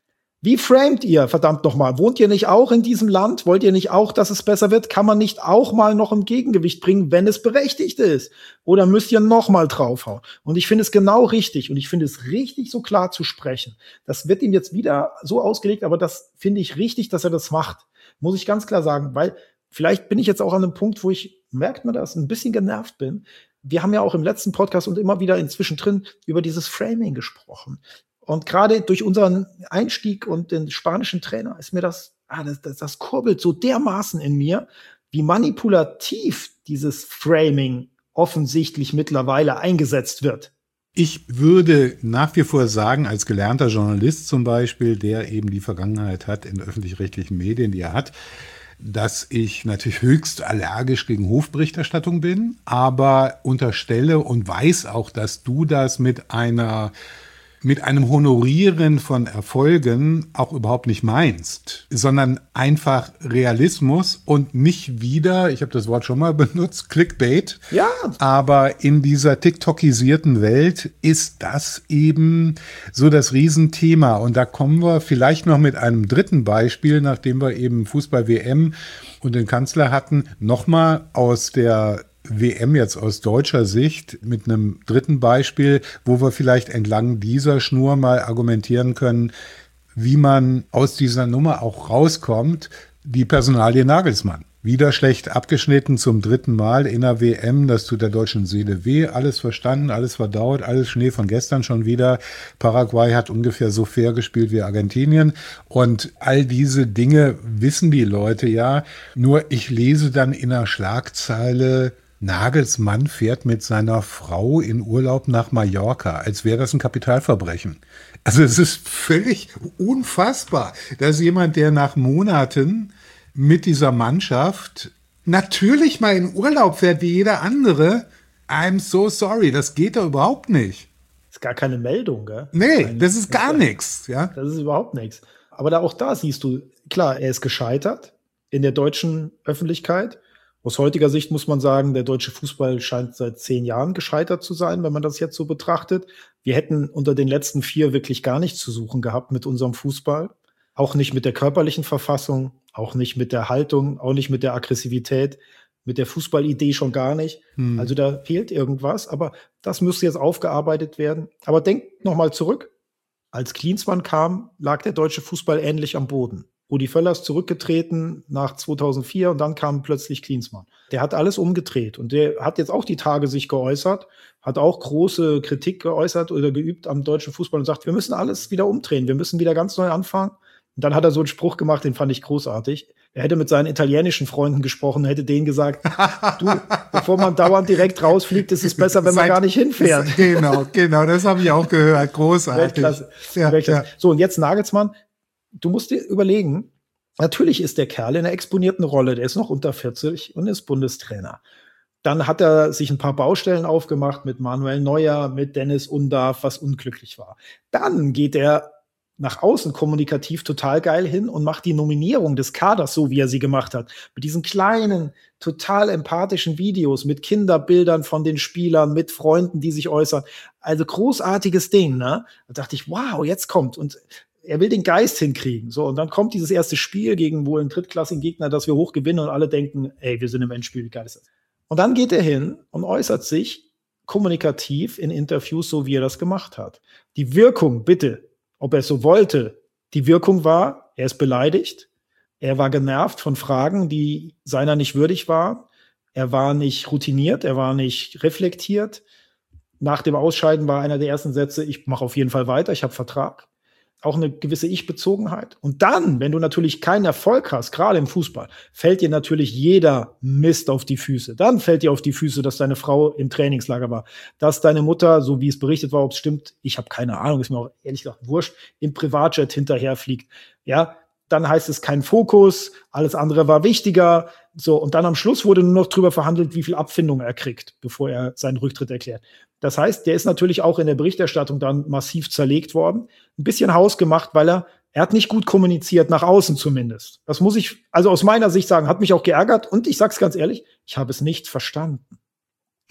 S3: Wie framet ihr, verdammt nochmal? Wohnt ihr nicht auch in diesem Land? Wollt ihr nicht auch, dass es besser wird? Kann man nicht auch mal noch ein Gegengewicht bringen, wenn es berechtigt ist? Oder müsst ihr noch mal draufhauen? Und ich finde es genau richtig. Und ich finde es richtig, so klar zu sprechen. Das wird ihm jetzt wieder so ausgelegt, aber das finde ich richtig, dass er das macht. Muss ich ganz klar sagen, weil vielleicht bin ich jetzt auch an einem Punkt, wo ich, merkt man das, ein bisschen genervt bin. Wir haben ja auch im letzten Podcast und immer wieder inzwischen drin über dieses Framing gesprochen. Und gerade durch unseren Einstieg und den spanischen Trainer ist mir das, ah, das, das, das kurbelt so dermaßen in mir, wie manipulativ dieses Framing offensichtlich mittlerweile eingesetzt wird.
S7: Ich würde nach wie vor sagen, als gelernter Journalist zum Beispiel, der eben die Vergangenheit hat in öffentlich-rechtlichen Medien, die er hat, dass ich natürlich höchst allergisch gegen Hofberichterstattung bin, aber unterstelle und weiß auch, dass du das mit einer mit einem Honorieren von Erfolgen auch überhaupt nicht meinst, sondern einfach Realismus und nicht wieder, ich habe das Wort schon mal benutzt, Clickbait.
S3: Ja.
S7: Aber in dieser TikTokisierten Welt ist das eben so das Riesenthema. Und da kommen wir vielleicht noch mit einem dritten Beispiel, nachdem wir eben Fußball-W M und den Kanzler hatten, nochmal aus der W M jetzt aus deutscher Sicht mit einem dritten Beispiel, wo wir vielleicht entlang dieser Schnur mal argumentieren können, wie man aus dieser Nummer auch rauskommt, die Personalie Nagelsmann. Wieder schlecht abgeschnitten zum dritten Mal in der W M, das tut der deutschen Seele weh, alles verstanden, alles verdaut, alles Schnee von gestern schon wieder. Paraguay hat ungefähr so fair gespielt wie Argentinien und all diese Dinge wissen die Leute ja, nur ich lese dann in der Schlagzeile, Nagelsmann fährt mit seiner Frau in Urlaub nach Mallorca, als wäre das ein Kapitalverbrechen. Also es ist völlig unfassbar, dass jemand, der nach Monaten mit dieser Mannschaft natürlich mal in Urlaub fährt wie jeder andere, I'm so sorry, das geht doch überhaupt nicht.
S3: Das ist gar keine Meldung, gell?
S7: Nee, das ist gar nichts. Ja?
S3: Das ist überhaupt nichts. Aber da, auch da siehst du, klar, er ist gescheitert in der deutschen Öffentlichkeit. Aus heutiger Sicht muss man sagen, der deutsche Fußball scheint seit zehn Jahren gescheitert zu sein, wenn man das jetzt so betrachtet. Wir hätten unter den letzten vier wirklich gar nichts zu suchen gehabt mit unserem Fußball. Auch nicht mit der körperlichen Verfassung, auch nicht mit der Haltung, auch nicht mit der Aggressivität, mit der Fußballidee schon gar nicht. Hm. Also da fehlt irgendwas, aber das müsste jetzt aufgearbeitet werden. Aber denkt noch mal zurück. Als Klinsmann kam, lag der deutsche Fußball ähnlich am Boden. Rudi Völler ist zurückgetreten nach zweitausendvier und dann kam plötzlich Klinsmann. Der hat alles umgedreht und der hat jetzt auch die Tage sich geäußert, hat auch große Kritik geäußert oder geübt am deutschen Fußball und sagt, wir müssen alles wieder umdrehen, wir müssen wieder ganz neu anfangen. Und dann hat er so einen Spruch gemacht, den fand ich großartig. Er hätte mit seinen italienischen Freunden gesprochen, hätte denen gesagt, du, bevor man dauernd direkt rausfliegt, ist es besser, wenn man gar nicht hinfährt.
S7: Genau, genau, das habe ich auch gehört, großartig.
S3: Weltklasse.
S7: Ja,
S3: Weltklasse.
S7: ja.
S3: So, und jetzt Nagelsmann. Du musst dir überlegen, natürlich ist der Kerl in einer exponierten Rolle, der ist noch unter vierzig und ist Bundestrainer. Dann hat er sich ein paar Baustellen aufgemacht mit Manuel Neuer, mit Dennis Undarf, was unglücklich war. Dann geht er nach außen kommunikativ total geil hin und macht die Nominierung des Kaders so, wie er sie gemacht hat. Mit diesen kleinen, total empathischen Videos, mit Kinderbildern von den Spielern, mit Freunden, die sich äußern. Also großartiges Ding, ne? Da dachte ich, wow, jetzt kommt. Und er will den Geist hinkriegen. So, und dann kommt dieses erste Spiel gegen wohl einen drittklassigen Gegner, dass wir hoch gewinnen und alle denken, ey, wir sind im Endspiel, wie geil ist das? Und dann geht er hin und äußert sich kommunikativ in Interviews, so wie er das gemacht hat. Die Wirkung, bitte, ob er es so wollte, die Wirkung war, er ist beleidigt, er war genervt von Fragen, die seiner nicht würdig waren, er war nicht routiniert, er war nicht reflektiert. Nach dem Ausscheiden war einer der ersten Sätze, ich mache auf jeden Fall weiter, ich habe Vertrag. Auch eine gewisse Ich-Bezogenheit. Und dann, wenn du natürlich keinen Erfolg hast, gerade im Fußball, fällt dir natürlich jeder Mist auf die Füße. Dann fällt dir auf die Füße, dass deine Frau im Trainingslager war, dass deine Mutter, so wie es berichtet war, ob es stimmt, ich habe keine Ahnung, ist mir auch ehrlich gesagt wurscht, im Privatjet hinterherfliegt. Ja, dann heißt es kein Fokus, alles andere war wichtiger. So, und dann am Schluss wurde nur noch drüber verhandelt, wie viel Abfindung er kriegt, bevor er seinen Rücktritt erklärt. Das heißt, der ist natürlich auch in der Berichterstattung dann massiv zerlegt worden. Ein bisschen hausgemacht, weil er, er hat nicht gut kommuniziert, nach außen zumindest. Das muss ich also aus meiner Sicht sagen, hat mich auch geärgert. Und ich sag's ganz ehrlich, ich habe es nicht verstanden.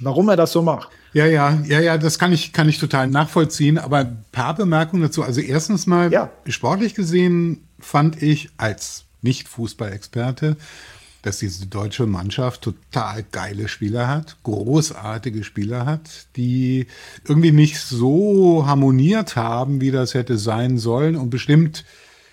S3: warum er das so macht.
S7: Ja, ja, ja, ja, das kann ich, kann ich total nachvollziehen. Aber ein paar Bemerkungen dazu. Also erstens mal, ja. sportlich gesehen fand ich als Nicht-Fußballexperte, dass diese deutsche Mannschaft total geile Spieler hat, großartige Spieler hat, die irgendwie nicht so harmoniert haben, wie das hätte sein sollen und bestimmt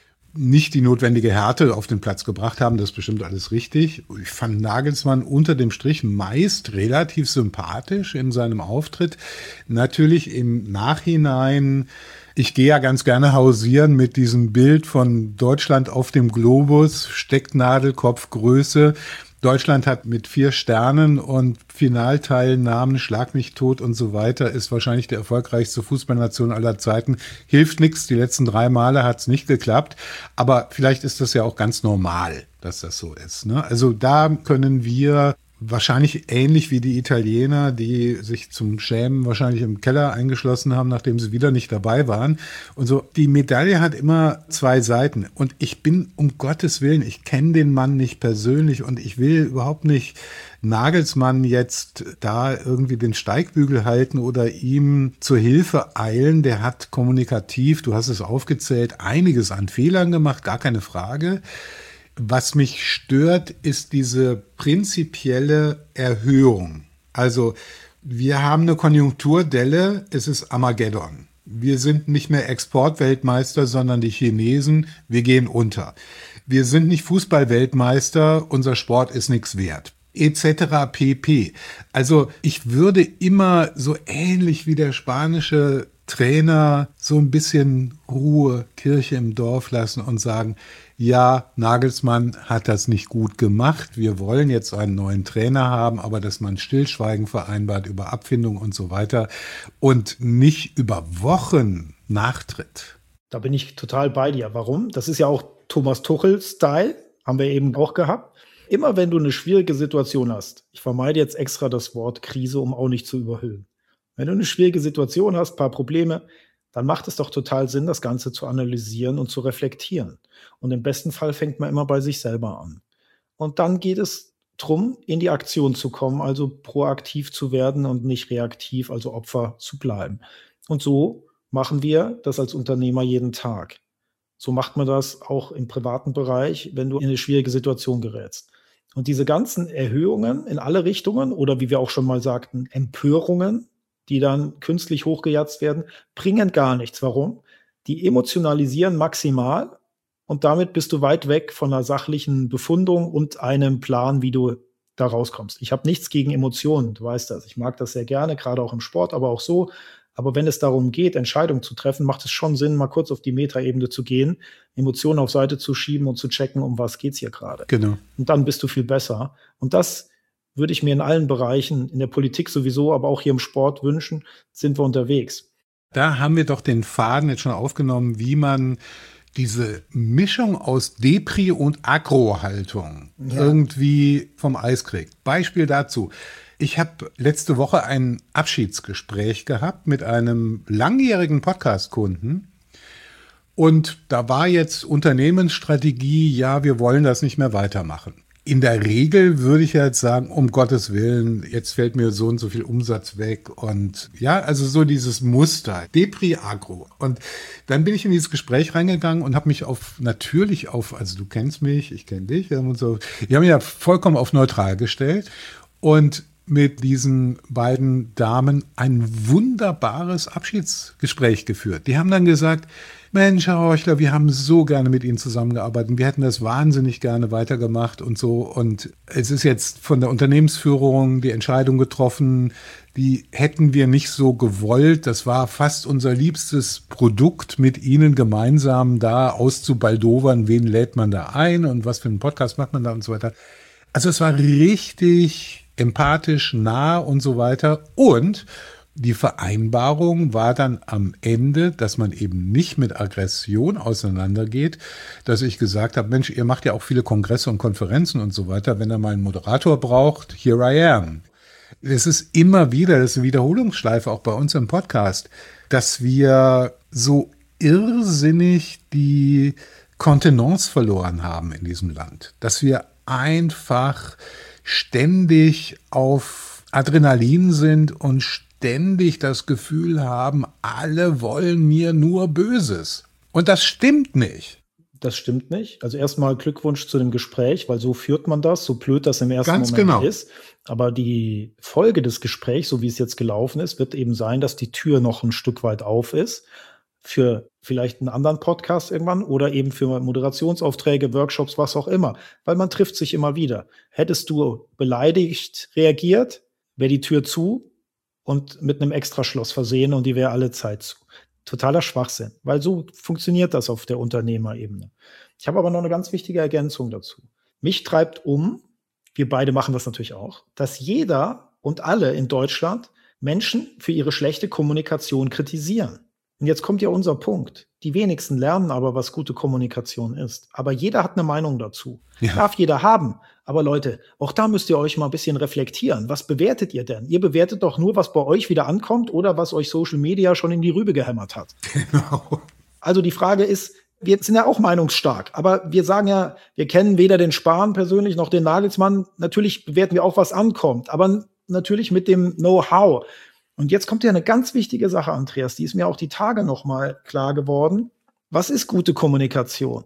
S7: nicht die notwendige Härte auf den Platz gebracht haben. Das ist bestimmt alles richtig. Ich fand Nagelsmann unter dem Strich meist relativ sympathisch in seinem Auftritt. Natürlich im Nachhinein, ich gehe ja ganz gerne hausieren mit diesem Bild von Deutschland auf dem Globus, Stecknadelkopfgröße. Deutschland hat mit vier Sternen und Finalteilnahmen, Schlag mich tot und so weiter, ist wahrscheinlich die erfolgreichste Fußballnation aller Zeiten. Hilft nichts, die letzten drei Male hat es nicht geklappt. Aber vielleicht ist das ja auch ganz normal, dass das so ist, ne? Also da können wir wahrscheinlich ähnlich wie die Italiener, die sich zum Schämen wahrscheinlich im Keller eingeschlossen haben, nachdem sie wieder nicht dabei waren. Und so, die Medaille hat immer zwei Seiten. Und ich bin, um Gottes Willen, ich kenne den Mann nicht persönlich und ich will überhaupt nicht Nagelsmann jetzt da irgendwie den Steigbügel halten oder ihm zur Hilfe eilen. Der hat kommunikativ, du hast es aufgezählt, einiges an Fehlern gemacht, gar keine Frage. Was mich stört, ist diese prinzipielle Erhöhung. Also wir haben eine Konjunkturdelle, es ist Armageddon. Wir sind nicht mehr Exportweltmeister, sondern die Chinesen, wir gehen unter. Wir sind nicht Fußballweltmeister, unser Sport ist nichts wert. Etc. pp. Also ich würde immer so ähnlich wie der spanische Trainer so ein bisschen Ruhe, Kirche im Dorf lassen und sagen, ja, Nagelsmann hat das nicht gut gemacht. Wir wollen jetzt einen neuen Trainer haben, aber dass man Stillschweigen vereinbart über Abfindung und so weiter und nicht über Wochen nachtritt.
S3: Da bin ich total bei dir. Warum? Das ist ja auch Thomas Tuchel-Style, haben wir eben auch gehabt. Immer wenn du eine schwierige Situation hast, ich vermeide jetzt extra das Wort Krise, um auch nicht zu überhöhen. Wenn du eine schwierige Situation hast, ein paar Probleme, dann macht es doch total Sinn, das Ganze zu analysieren und zu reflektieren. Und im besten Fall fängt man immer bei sich selber an. Und dann geht es darum, in die Aktion zu kommen, also proaktiv zu werden und nicht reaktiv, also Opfer zu bleiben. Und so machen wir das als Unternehmer jeden Tag. So macht man das auch im privaten Bereich, wenn du in eine schwierige Situation gerätst. Und diese ganzen Erhöhungen in alle Richtungen oder wie wir auch schon mal sagten, Empörungen, die dann künstlich hochgejatzt werden, bringen gar nichts. Warum? Die emotionalisieren maximal und damit bist du weit weg von einer sachlichen Befundung und einem Plan, wie du da rauskommst. Ich habe nichts gegen Emotionen, du weißt das. Ich mag das sehr gerne, gerade auch im Sport, aber auch so. Aber wenn es darum geht, Entscheidungen zu treffen, macht es schon Sinn, mal kurz auf die Metaebene zu gehen, Emotionen auf Seite zu schieben und zu checken, um was geht's hier gerade.
S7: Genau.
S3: Und dann bist du viel besser. Und das würde ich mir in allen Bereichen, in der Politik sowieso, aber auch hier im Sport wünschen, sind wir unterwegs.
S7: Da haben wir doch den Faden jetzt schon aufgenommen, wie man diese Mischung aus Depri- und Agro-Haltung ja. irgendwie vom Eis kriegt. Beispiel dazu. Ich habe letzte Woche ein Abschiedsgespräch gehabt mit einem langjährigen Podcast-Kunden. Und da war jetzt Unternehmensstrategie, ja, wir wollen das nicht mehr weitermachen. In der Regel würde ich jetzt sagen, um Gottes Willen, jetzt fällt mir so und so viel Umsatz weg. Und ja, also so dieses Muster, Depri-Agro. Und dann bin ich in dieses Gespräch reingegangen und habe mich auf, natürlich auf, also du kennst mich, ich kenne dich, wir haben uns so, wir haben ja vollkommen auf neutral gestellt und mit diesen beiden Damen ein wunderbares Abschiedsgespräch geführt. Die haben dann gesagt, Mensch, Herr Horchler, wir haben so gerne mit Ihnen zusammengearbeitet. Wir hätten das wahnsinnig gerne weitergemacht und so. Und es ist jetzt von der Unternehmensführung die Entscheidung getroffen, die hätten wir nicht so gewollt. Das war fast unser liebstes Produkt, mit Ihnen gemeinsam da auszubaldowern, wen lädt man da ein und was für einen Podcast macht man da und so weiter. Also es war richtig empathisch, nah und so weiter. Und die Vereinbarung war dann am Ende, dass man eben nicht mit Aggression auseinandergeht, dass ich gesagt habe, Mensch, ihr macht ja auch viele Kongresse und Konferenzen und so weiter. Wenn er mal einen Moderator braucht, here I am. Es ist immer wieder, das ist eine Wiederholungsschleife auch bei uns im Podcast, dass wir so irrsinnig die Kontenance verloren haben in diesem Land. Dass wir einfach ständig auf Adrenalin sind und ständig das Gefühl haben, alle wollen mir nur Böses. Und das stimmt nicht.
S3: Das stimmt nicht. Also erstmal Glückwunsch zu dem Gespräch, weil so führt man das, so blöd das im ersten
S7: Ganz
S3: Moment
S7: genau.
S3: ist. Aber die Folge des Gesprächs, so wie es jetzt gelaufen ist, wird eben sein, dass die Tür noch ein Stück weit auf ist für vielleicht einen anderen Podcast irgendwann oder eben für Moderationsaufträge, Workshops, was auch immer. Weil man trifft sich immer wieder. Hättest du beleidigt reagiert, wäre die Tür zu und mit einem Extraschloss versehen und die wäre alle Zeit zu. Totaler Schwachsinn, weil so funktioniert das auf der Unternehmerebene. Ich habe aber noch eine ganz wichtige Ergänzung dazu. Mich treibt um, wir beide machen das natürlich auch, dass jeder und alle in Deutschland Menschen für ihre schlechte Kommunikation kritisieren. Und jetzt kommt ja unser Punkt. Die wenigsten lernen aber, was gute Kommunikation ist. Aber jeder hat eine Meinung dazu.
S7: Ja.
S3: Darf jeder haben. Aber Leute, auch da müsst ihr euch mal ein bisschen reflektieren. Was bewertet ihr denn? Ihr bewertet doch nur, was bei euch wieder ankommt oder was euch Social Media schon in die Rübe gehämmert hat.
S7: Genau.
S3: Also die Frage ist, wir sind ja auch meinungsstark, aber wir sagen ja, wir kennen weder den Spahn persönlich noch den Nagelsmann. Natürlich bewerten wir auch, was ankommt, aber natürlich mit dem Know-how. Und jetzt kommt ja eine ganz wichtige Sache, Andreas, die ist mir auch die Tage noch mal klar geworden. Was ist gute Kommunikation?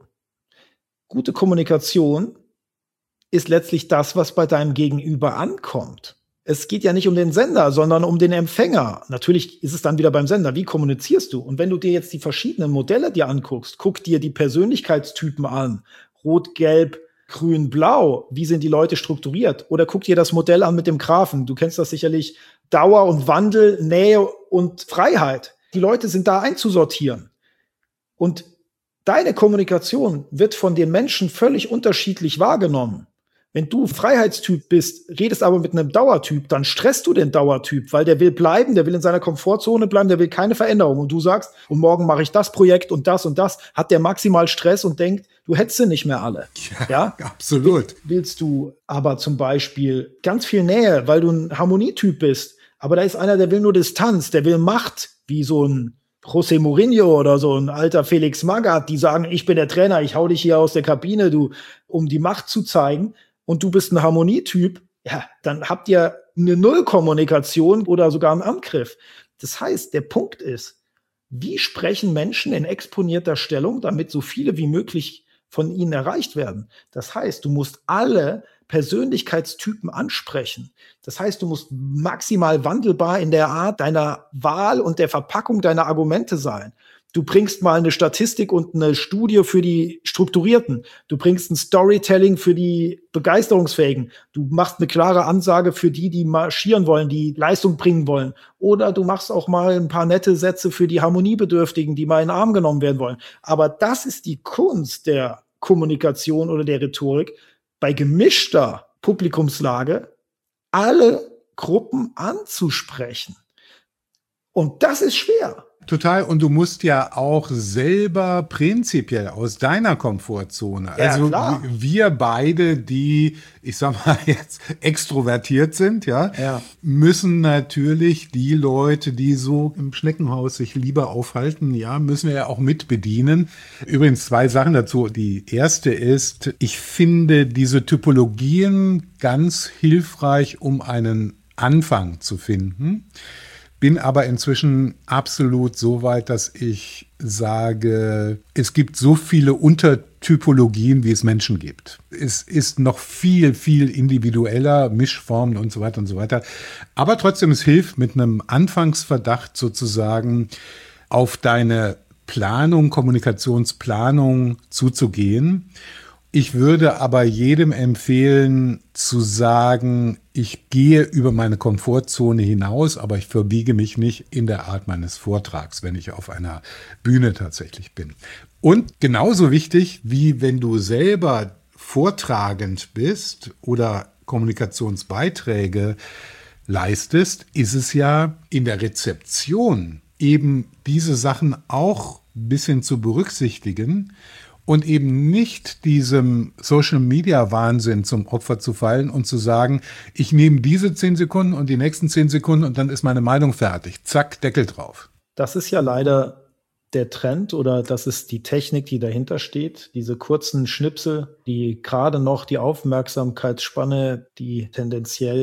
S3: Gute Kommunikation ist letztlich das, was bei deinem Gegenüber ankommt. Es geht ja nicht um den Sender, sondern um den Empfänger. Natürlich ist es dann wieder beim Sender. Wie kommunizierst du? Und wenn du dir jetzt die verschiedenen Modelle dir anguckst, guck dir die Persönlichkeitstypen an. Rot, Gelb, Grün, Blau. Wie sind die Leute strukturiert? Oder guck dir das Modell an mit dem Graphen. Du kennst das sicherlich. Dauer und Wandel, Nähe und Freiheit. Die Leute sind da einzusortieren. Und deine Kommunikation wird von den Menschen völlig unterschiedlich wahrgenommen. Wenn du Freiheitstyp bist, redest aber mit einem Dauertyp, dann stresst du den Dauertyp, weil der will bleiben, der will in seiner Komfortzone bleiben, der will keine Veränderung. Und du sagst, und morgen mache ich das Projekt und das und das, hat der maximal Stress und denkt, du hättest sie nicht mehr alle.
S7: Ja, ja? Absolut.
S3: Willst du aber zum Beispiel ganz viel Nähe, weil du ein Harmonietyp bist, aber da ist einer, der will nur Distanz, der will Macht, wie so ein José Mourinho oder so ein alter Felix Magath, die sagen, ich bin der Trainer, ich hau dich hier aus der Kabine, du, um die Macht zu zeigen. Und du bist ein Harmonietyp, ja, dann habt ihr eine Nullkommunikation oder sogar einen Angriff. Das heißt, der Punkt ist, wie sprechen Menschen in exponierter Stellung, damit so viele wie möglich von ihnen erreicht werden? Das heißt, du musst alle Persönlichkeitstypen ansprechen. Das heißt, du musst maximal wandelbar in der Art deiner Wahl und der Verpackung deiner Argumente sein. Du bringst mal eine Statistik und eine Studie für die Strukturierten. Du bringst ein Storytelling für die Begeisterungsfähigen. Du machst eine klare Ansage für die, die marschieren wollen, die Leistung bringen wollen. Oder du machst auch mal ein paar nette Sätze für die Harmoniebedürftigen, die mal in den Arm genommen werden wollen. Aber das ist die Kunst der Kommunikation oder der Rhetorik, bei gemischter Publikumslage alle Gruppen anzusprechen. Und das ist schwer.
S7: Total. Und du musst ja auch selber prinzipiell aus deiner Komfortzone,
S3: Ja,
S7: also
S3: klar.
S7: wir beide, die, ich sag mal jetzt extrovertiert sind, ja,
S3: Ja.
S7: müssen natürlich die Leute, die so im Schneckenhaus sich lieber aufhalten, ja, müssen wir ja auch mit bedienen. Übrigens zwei Sachen dazu. Die erste ist, ich finde diese Typologien ganz hilfreich, um einen Anfang zu finden. Bin aber inzwischen absolut so weit, dass ich sage, es gibt so viele Untertypologien, wie es Menschen gibt. Es ist noch viel, viel individueller, Mischformen und so weiter und so weiter. Aber trotzdem, es hilft mit einem Anfangsverdacht sozusagen auf deine Planung, Kommunikationsplanung zuzugehen. Ich würde aber jedem empfehlen, zu sagen, ich gehe über meine Komfortzone hinaus, aber ich verbiege mich nicht in der Art meines Vortrags, wenn ich auf einer Bühne tatsächlich bin. Und genauso wichtig, wie wenn du selber vortragend bist oder Kommunikationsbeiträge leistest, ist es ja in der Rezeption eben diese Sachen auch ein bisschen zu berücksichtigen und eben nicht diesem Social-Media-Wahnsinn zum Opfer zu fallen und zu sagen, ich nehme diese zehn Sekunden und die nächsten zehn Sekunden und dann ist meine Meinung fertig. Zack, Deckel drauf.
S3: Das ist ja leider der Trend oder das ist die Technik, die dahinter steht. Diese kurzen Schnipsel, die gerade noch die Aufmerksamkeitsspanne, die tendenziell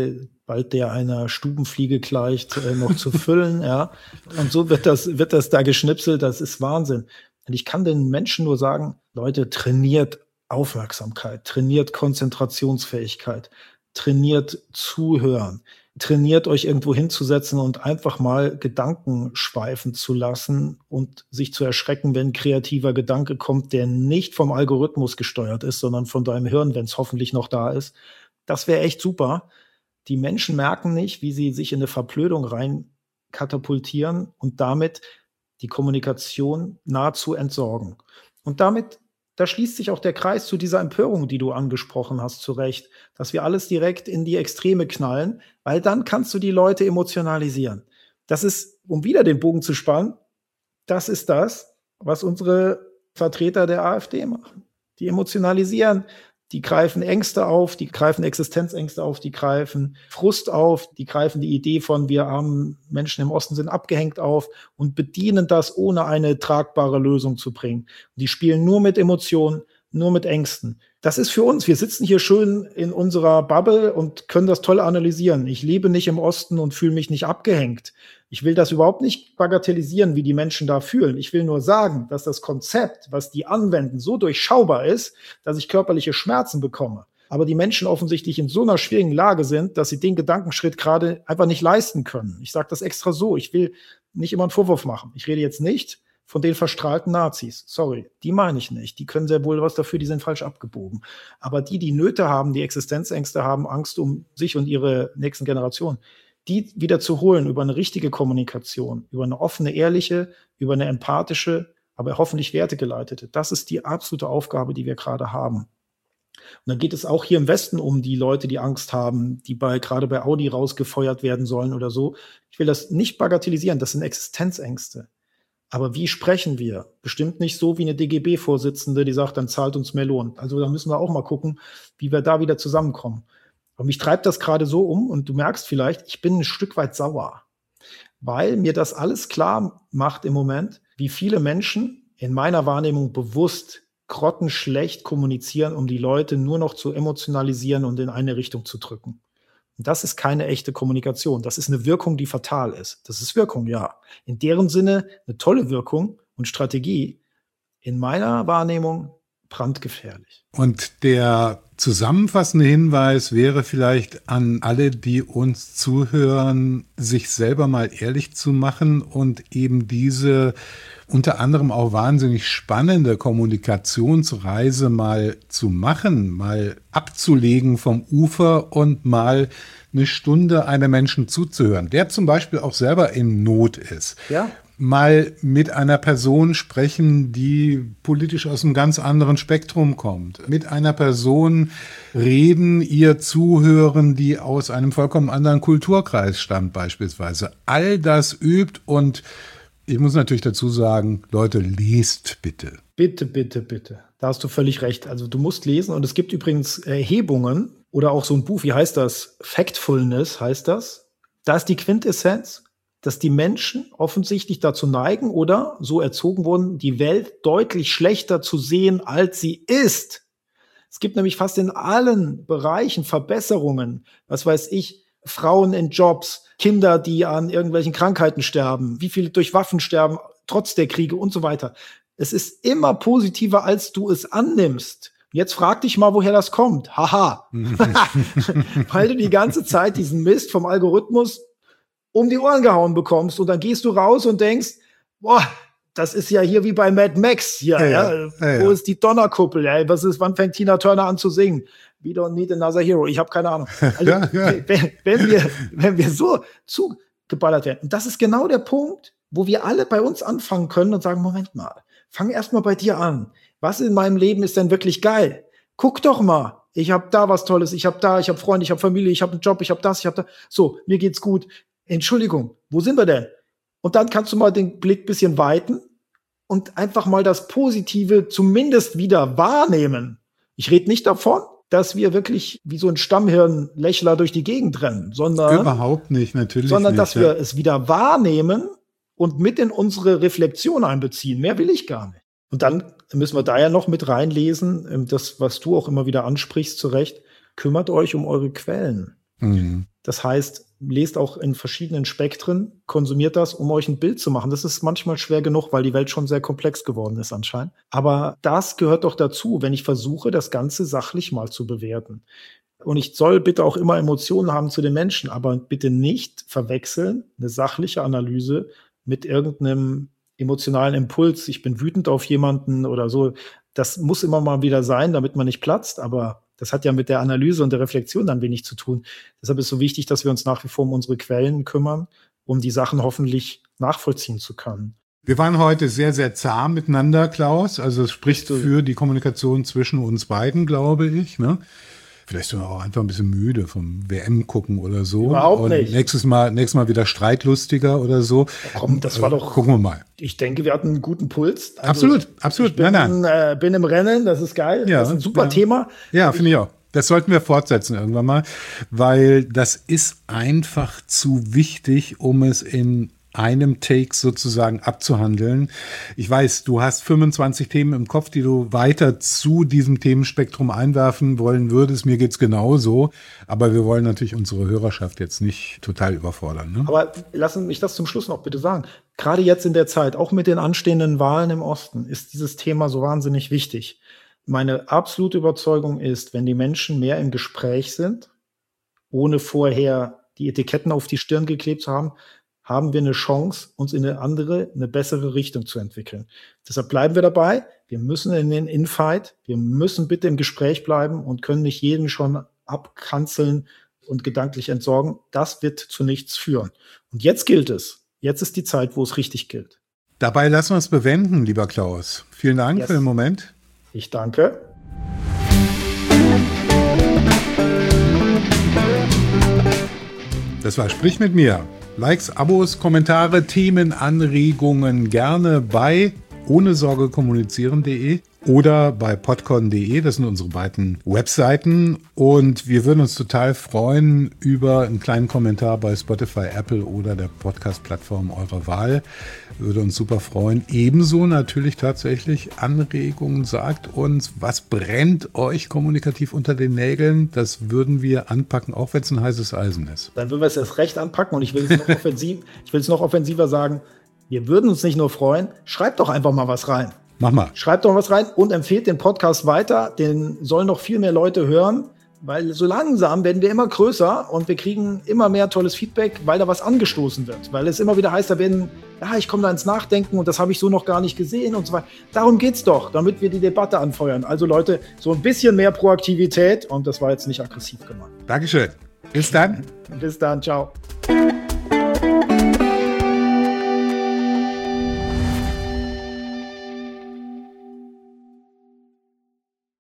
S3: bald der einer Stubenfliege gleicht, äh, noch zu füllen, ja. Und so wird das, wird das da geschnipselt, das ist Wahnsinn. Und ich kann den Menschen nur sagen, Leute, trainiert Aufmerksamkeit, trainiert Konzentrationsfähigkeit, trainiert Zuhören, trainiert euch irgendwo hinzusetzen und einfach mal Gedanken schweifen zu lassen und sich zu erschrecken, wenn ein kreativer Gedanke kommt, der nicht vom Algorithmus gesteuert ist, sondern von deinem Hirn, wenn es hoffentlich noch da ist. Das wäre echt super. Die Menschen merken nicht, wie sie sich in eine Verblödung rein katapultieren und damit die Kommunikation nahezu entsorgen. Und damit, da schließt sich auch der Kreis zu dieser Empörung, die du angesprochen hast, zu Recht, dass wir alles direkt in die Extreme knallen, weil dann kannst du die Leute emotionalisieren. Das ist, um wieder den Bogen zu spannen, das ist das, was unsere Vertreter der AfD machen. Die emotionalisieren, die greifen Ängste auf, die greifen Existenzängste auf, die greifen Frust auf, die greifen die Idee von wir armen Menschen im Osten sind abgehängt auf und bedienen das, ohne eine tragbare Lösung zu bringen. Und die spielen nur mit Emotionen, nur mit Ängsten. Das ist für uns, wir sitzen hier schön in unserer Bubble und können das toll analysieren. Ich lebe nicht im Osten und fühle mich nicht abgehängt. Ich will das überhaupt nicht bagatellisieren, wie die Menschen da fühlen. Ich will nur sagen, dass das Konzept, was die anwenden, so durchschaubar ist, dass ich körperliche Schmerzen bekomme. Aber die Menschen offensichtlich in so einer schwierigen Lage sind, dass sie den Gedankenschritt gerade einfach nicht leisten können. Ich sage das extra so. Ich will nicht immer einen Vorwurf machen. Ich rede jetzt nicht von den verstrahlten Nazis. Sorry, die meine ich nicht. Die können sehr wohl was dafür, die sind falsch abgebogen. Aber die, die Nöte haben, die Existenzängste haben, Angst um sich und ihre nächsten Generationen, die wieder zu holen über eine richtige Kommunikation, über eine offene, ehrliche, über eine empathische, aber hoffentlich wertegeleitete. Das ist die absolute Aufgabe, die wir gerade haben. Und dann geht es auch hier im Westen um die Leute, die Angst haben, die bei, gerade bei Audi rausgefeuert werden sollen oder so. Ich will das nicht bagatellisieren, das sind Existenzängste. Aber wie sprechen wir? Bestimmt nicht so wie eine D G B-Vorsitzende, die sagt, dann zahlt uns mehr Lohn. Also da müssen wir auch mal gucken, wie wir da wieder zusammenkommen. Und mich treibt das gerade so um und du merkst vielleicht, ich bin ein Stück weit sauer, weil mir das alles klar macht im Moment, wie viele Menschen in meiner Wahrnehmung bewusst grottenschlecht kommunizieren, um die Leute nur noch zu emotionalisieren und in eine Richtung zu drücken. Und das ist keine echte Kommunikation. Das ist eine Wirkung, die fatal ist. Das ist Wirkung, ja. In deren Sinne eine tolle Wirkung und Strategie. In meiner Wahrnehmung brandgefährlich.
S7: Und der zusammenfassende Hinweis wäre vielleicht an alle, die uns zuhören, sich selber mal ehrlich zu machen und eben diese unter anderem auch wahnsinnig spannende Kommunikationsreise mal zu machen, mal abzulegen vom Ufer und mal eine Stunde einem Menschen zuzuhören, der zum Beispiel auch selber in Not ist.
S3: Ja.
S7: Mal mit einer Person sprechen, die politisch aus einem ganz anderen Spektrum kommt. Mit einer Person reden, ihr zuhören, die aus einem vollkommen anderen Kulturkreis stammt beispielsweise. All das übt und ich muss natürlich dazu sagen, Leute, lest bitte.
S3: Bitte, bitte, bitte. Da hast du völlig recht. Also du musst lesen und es gibt übrigens Erhebungen oder auch so ein Buch, wie heißt das? Factfulness heißt das. Da ist die Quintessenz, dass die Menschen offensichtlich dazu neigen oder so erzogen wurden, die Welt deutlich schlechter zu sehen, als sie ist. Es gibt nämlich fast in allen Bereichen Verbesserungen. Was weiß ich, Frauen in Jobs, Kinder, die an irgendwelchen Krankheiten sterben, wie viele durch Waffen sterben, trotz der Kriege und so weiter. Es ist immer positiver, als du es annimmst. Jetzt frag dich mal, woher das kommt. Haha. Weil du die ganze Zeit diesen Mist vom Algorithmus um die Ohren gehauen bekommst und dann gehst du raus und denkst, boah, das ist ja hier wie bei Mad Max hier, ja, ja. Ja. Ja, wo ja. ist die Donnerkuppel, ey? Was ist, wann fängt Tina Turner an zu singen? We don't need another hero. Ich habe keine Ahnung. Also, ja, ja. Wenn, wenn wir, wenn wir so zugeballert werden. Und das ist genau der Punkt, wo wir alle bei uns anfangen können und sagen, Moment mal, fang erst mal bei dir an. Was in meinem Leben ist denn wirklich geil? Guck doch mal. Ich habe da was Tolles, ich habe da, ich habe Freunde, ich habe Familie, ich habe einen Job, ich habe das, ich habe da. So, mir geht's gut. Entschuldigung, wo sind wir denn? Und dann kannst du mal den Blick bisschen weiten und einfach mal das Positive zumindest wieder wahrnehmen. Ich rede nicht davon, dass wir wirklich wie so ein Stammhirnlächler durch die Gegend rennen, sondern
S7: überhaupt nicht, natürlich
S3: sondern
S7: nicht,
S3: dass ja. wir es wieder wahrnehmen und mit in unsere Reflexion einbeziehen. Mehr will ich gar nicht. Und dann müssen wir da ja noch mit reinlesen, das, was du auch immer wieder ansprichst, zu Recht, kümmert euch um eure Quellen.
S7: Mhm.
S3: Das heißt, lest auch in verschiedenen Spektren, konsumiert das, um euch ein Bild zu machen. Das ist manchmal schwer genug, weil die Welt schon sehr komplex geworden ist anscheinend. Aber das gehört doch dazu, wenn ich versuche, das Ganze sachlich mal zu bewerten. Und ich soll bitte auch immer Emotionen haben zu den Menschen, aber bitte nicht verwechseln eine sachliche Analyse mit irgendeinem emotionalen Impuls. Ich bin wütend auf jemanden oder so. Das muss immer mal wieder sein, damit man nicht platzt, aber das hat ja mit der Analyse und der Reflexion dann wenig zu tun. Deshalb ist es so wichtig, dass wir uns nach wie vor um unsere Quellen kümmern, um die Sachen hoffentlich nachvollziehen zu können.
S7: Wir waren heute sehr, sehr zahm miteinander, Klaus. Also es spricht für die Kommunikation zwischen uns beiden, glaube ich. Ne? Vielleicht sind wir auch einfach ein bisschen müde vom W M gucken oder so.
S3: Überhaupt
S7: und
S3: nicht.
S7: Nächstes Mal, nächstes Mal wieder streitlustiger oder so.
S3: Komm, das war doch.
S7: Gucken wir mal.
S3: Ich denke, wir hatten einen guten Puls. Also,
S7: absolut, absolut.
S3: Ich bin,
S7: nein, nein.
S3: Äh, bin im Rennen, das ist geil.
S7: Ja,
S3: das ist ein super
S7: ja.
S3: Thema.
S7: Ja, finde ich auch. Das sollten wir fortsetzen irgendwann mal, weil das ist einfach zu wichtig, um es in einem Take sozusagen abzuhandeln. Ich weiß, du hast fünfundzwanzig Themen im Kopf, die du weiter zu diesem Themenspektrum einwerfen wollen würdest. Mir geht's genauso. Aber wir wollen natürlich unsere Hörerschaft jetzt nicht total überfordern. Ne?
S3: Aber lassen mich das zum Schluss noch bitte sagen. Gerade jetzt in der Zeit, auch mit den anstehenden Wahlen im Osten, ist dieses Thema so wahnsinnig wichtig. Meine absolute Überzeugung ist, wenn die Menschen mehr im Gespräch sind, ohne vorher die Etiketten auf die Stirn geklebt zu haben, haben wir eine Chance, uns in eine andere, eine bessere Richtung zu entwickeln. Deshalb bleiben wir dabei. Wir müssen in den Infight. Wir müssen bitte im Gespräch bleiben und können nicht jeden schon abkanzeln und gedanklich entsorgen. Das wird zu nichts führen. Und jetzt gilt es. Jetzt ist die Zeit, wo es richtig gilt.
S7: Dabei lassen wir es bewenden, lieber Klaus. Vielen Dank
S3: Yes.
S7: für den Moment.
S3: Ich danke.
S7: Das war Sprich mit mir. Likes, Abos, Kommentare, Themen, Anregungen gerne bei ohne Sorge kommunizieren punkt de oder bei podcon punkt de. Das sind unsere beiden Webseiten. Und wir würden uns total freuen über einen kleinen Kommentar bei Spotify, Apple oder der Podcast-Plattform eurer Wahl. Würde uns super freuen. Ebenso natürlich tatsächlich Anregungen. Sagt uns, was brennt euch kommunikativ unter den Nägeln? Das würden wir anpacken, auch wenn es ein heißes Eisen ist.
S3: Dann würden wir es erst recht anpacken und ich will es noch offensiv, ich will es noch offensiver sagen. Wir würden uns nicht nur freuen, schreibt doch einfach mal was rein.
S7: Mach mal.
S3: Schreibt doch was rein und empfehlt den Podcast weiter. Den sollen noch viel mehr Leute hören, weil so langsam werden wir immer größer und wir kriegen immer mehr tolles Feedback, weil da was angestoßen wird. Weil es immer wieder heißt, da werden, ja, ich komme da ins Nachdenken und das habe ich so noch gar nicht gesehen und so weiter. Darum geht's doch, damit wir die Debatte anfeuern. Also Leute, so ein bisschen mehr Proaktivität und das war jetzt nicht aggressiv gemeint.
S7: Dankeschön. Bis dann.
S3: Bis dann, ciao.